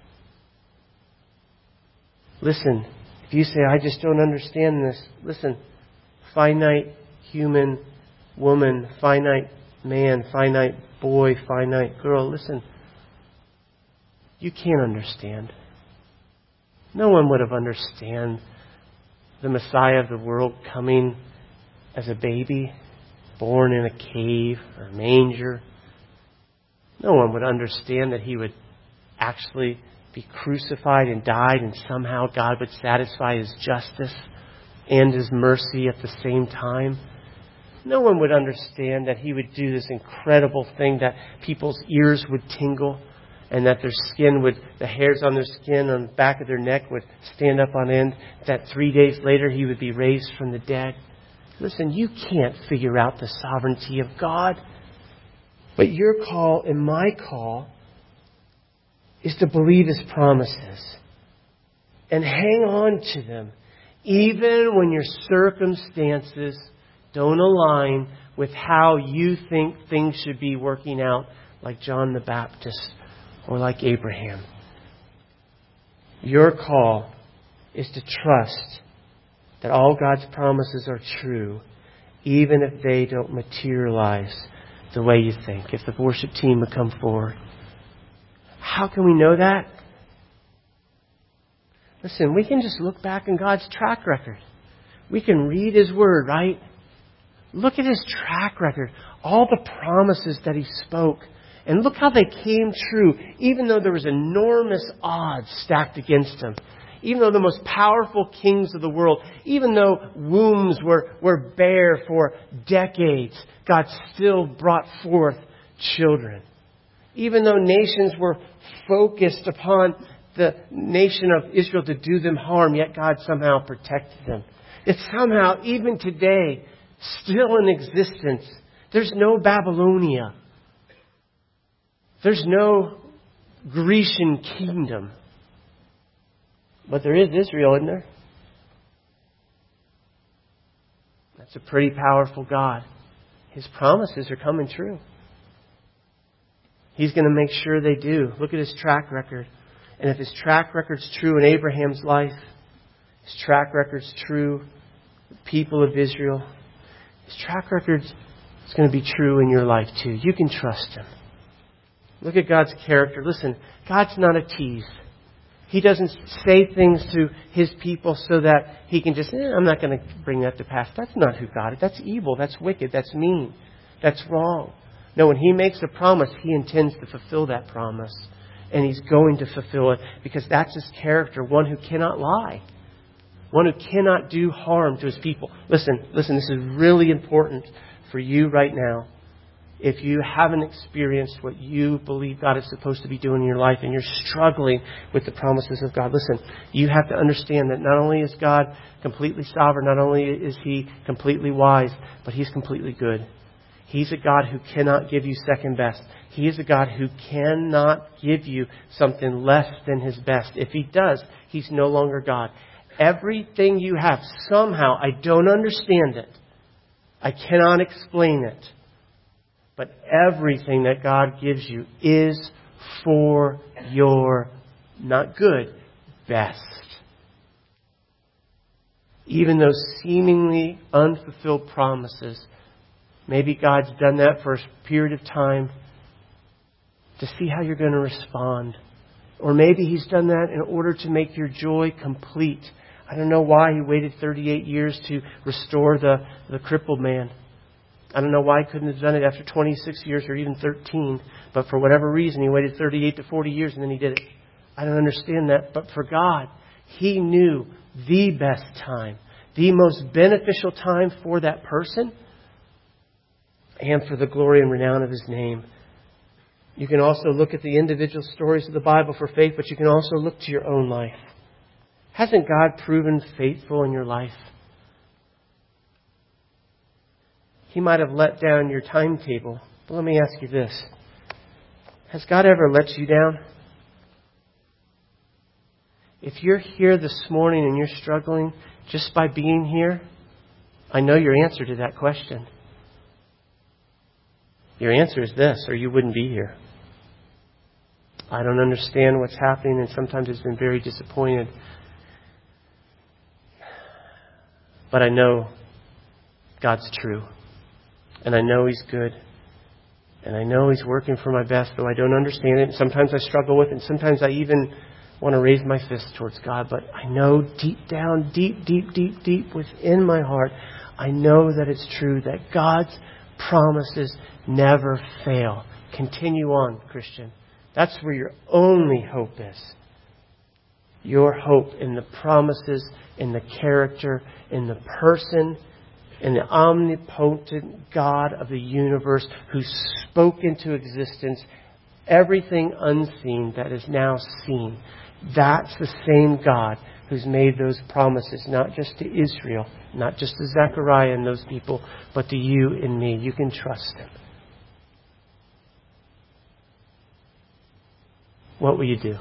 Listen, if you say, I just don't understand this, listen, finite human woman, finite man, finite boy, finite girl, listen, you can't understand. No one would have understood the Messiah of the world coming as a baby, born in a cave or a manger. No one would understand that He would actually be crucified and died, and somehow God would satisfy His justice and His mercy at the same time. No one would understand that He would do this incredible thing, that people's ears would tingle, and that their skin would, the hairs on their skin on the back of their neck would stand up on end, that three days later He would be raised from the dead. Listen, you can't figure out the sovereignty of God. But your call and my call is to believe His promises and hang on to them, even when your circumstances don't align with how you think things should be working out, like John the Baptist or like Abraham. Your call is to trust that all God's promises are true, even if they don't materialize the way you think. If the worship team would come forward. How can we know that? Listen, we can just look back in God's track record. We can read His Word, right? Look at His track record. All the promises that He spoke. And look how they came true, even though there was enormous odds stacked against Him. Even though the most powerful kings of the world, even though wombs were, were bare for decades, God still brought forth children. Even though nations were focused upon the nation of Israel to do them harm, yet God somehow protected them. It's somehow, even today, still in existence. There's no Babylonia. There's no Grecian kingdom. But there is Israel, isn't there? That's a pretty powerful God. His promises are coming true. He's going to make sure they do. Look at His track record. And if His track record's true in Abraham's life, His track record's true with the people of Israel, His track record is going to be true in your life too. You can trust Him. Look at God's character. Listen, God's not a tease. He doesn't say things to His people so that He can just, eh, I'm not going to bring that to pass. That's not who God is. That's evil. That's wicked. That's mean. That's wrong. No, when He makes a promise, He intends to fulfill that promise. And He's going to fulfill it because that's His character, one who cannot lie. One who cannot do harm to His people. Listen, listen, this is really important for you right now. If you haven't experienced what you believe God is supposed to be doing in your life and you're struggling with the promises of God, listen, you have to understand that not only is God completely sovereign, not only is He completely wise, but He's completely good. He's a God who cannot give you second best. He is a God who cannot give you something less than His best. If He does, He's no longer God. Everything you have, somehow, I don't understand it. I cannot explain it. But everything that God gives you is for your, not good, best. Even those seemingly unfulfilled promises, maybe God's done that for a period of time to see how you're going to respond. Or maybe He's done that in order to make your joy complete. I don't know why He waited thirty-eight years to restore the, the crippled man. I don't know why He couldn't have done it after twenty-six years or even thirteen. But for whatever reason, He waited thirty-eight to forty years and then He did it. I don't understand that. But for God, He knew the best time, the most beneficial time for that person and for the glory and renown of His name. You can also look at the individual stories of the Bible for faith, but you can also look to your own life. Hasn't God proven faithful in your life? He might have let down your timetable. But let me ask you this. Has God ever let you down? If you're here this morning and you're struggling just by being here, I know your answer to that question. Your answer is this, or you wouldn't be here. I don't understand what's happening, and sometimes it's been very disappointed. But I know God's true. And I know He's good. And I know He's working for my best, though I don't understand it. Sometimes I struggle with it. And sometimes I even want to raise my fist towards God. But I know deep down, deep, deep, deep, deep within my heart, I know that it's true that God's promises never fail. Continue on, Christian. That's where your only hope is. Your hope in the promises, in the character, in the person, in the omnipotent God of the universe who spoke into existence everything unseen that is now seen. That's the same God who's made those promises, not just to Israel, not just to Zechariah and those people, but to you and me. You can trust Him. What will you do?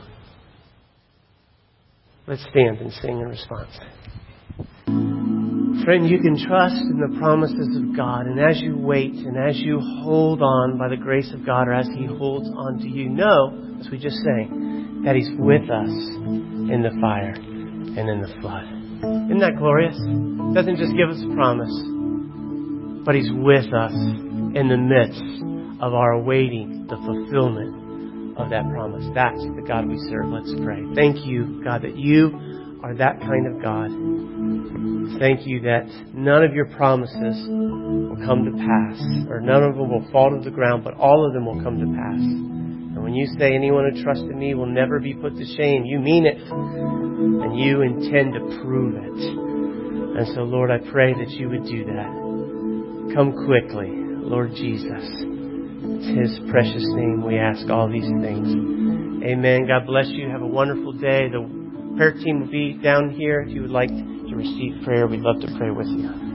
Let's stand and sing in response. Friend, you can trust in the promises of God. And as you wait and as you hold on by the grace of God, or as He holds on to you, know, as we just sang, that He's with us in the fire and in the flood. Isn't that glorious? He doesn't just give us a promise, but He's with us in the midst of our awaiting the fulfillment of that promise. That's the God we serve. Let's pray. Thank you, God, that you are that kind of God. Thank you that none of your promises will come to pass, or none of them will fall to the ground, but all of them will come to pass. And when you say anyone who trusts in me will never be put to shame, you mean it, and you intend to prove it. And so, Lord, I pray that you would do that. Come quickly, Lord Jesus. It's His precious name we ask all these things. Amen. God bless you. Have a wonderful day. The prayer team will be down here if you would like to receive prayer. We'd love to pray with you.